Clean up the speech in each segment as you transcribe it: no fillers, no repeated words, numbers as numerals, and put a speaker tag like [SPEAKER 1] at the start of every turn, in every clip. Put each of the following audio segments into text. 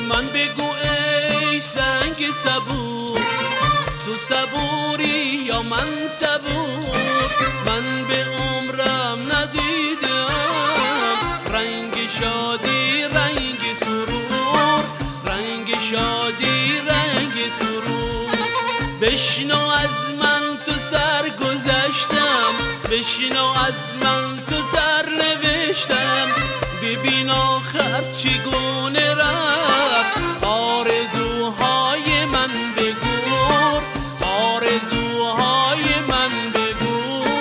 [SPEAKER 1] من بگو ای سنگ صبور، تو صبوری یا من صبور؟ من به عمرم ندیدم رنگ شادی رنگ سرور، رنگ شادی رنگ سرور. بشنو از من تو سر گذشتم، بشنو از من تو سر نوشتم، ببین آخر چگونه رفت آرزوهای من بگو، آرزوهای من بگو.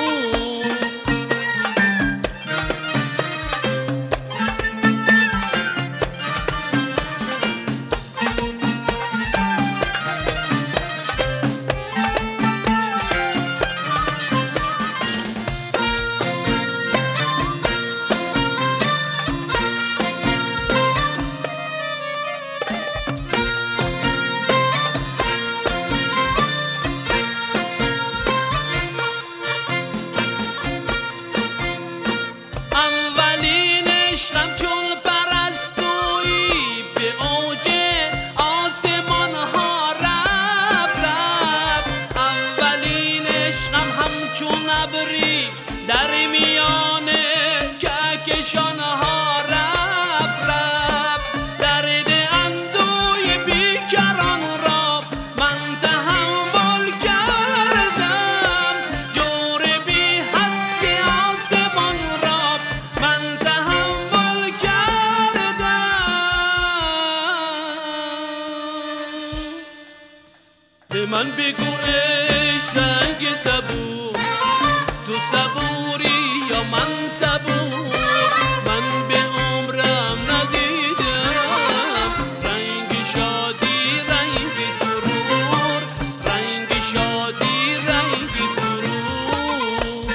[SPEAKER 1] در میان کهکشان ها رفت رفت، درد اندوی بیکران را من تحمل کردم، جور بی حد آسمان را من تحمل کردم. به من بگو ای سنگ صبور، تو صبوری یا من صبور؟ من به عمرم ندیدم رنگ شادی رنگ سرور، رنگ شادی رنگ سرور.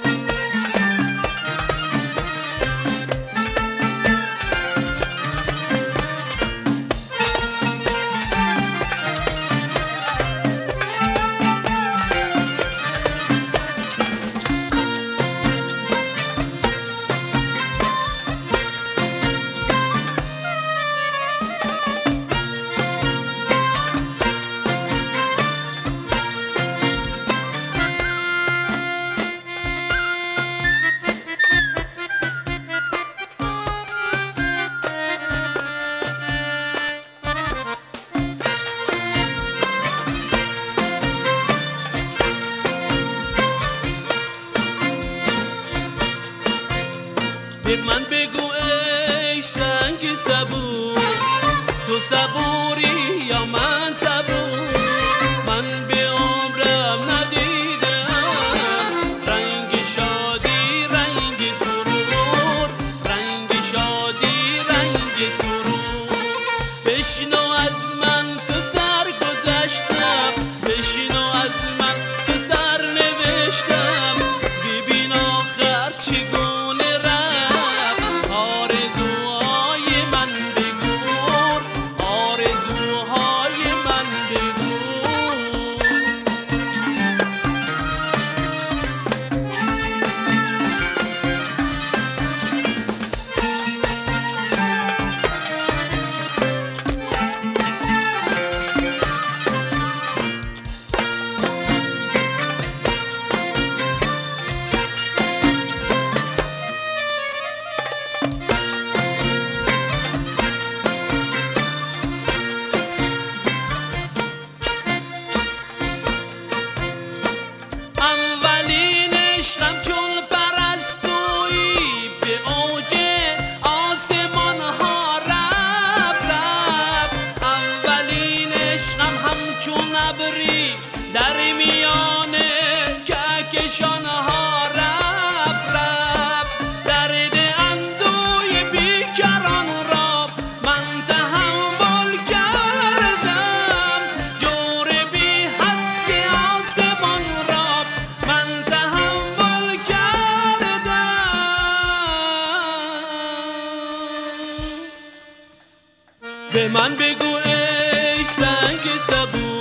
[SPEAKER 1] به من بگو ای سنگ صبور، تو صبوری یا من صبور؟ من به عمرم ندیدم رنگ شادی رنگ سرور، رنگ شادی رنگ سرور. بشنو از من تو سر گذشتم، بشنو از من تو سر نوشتم، ببین آخر چگونه در میان کهکشان ها رفت رفت، درد اندوی بیکران را من تحمل کردم، جور بی حد آسمان را من تحمل کردم. به من بگو ای سنگ صبور،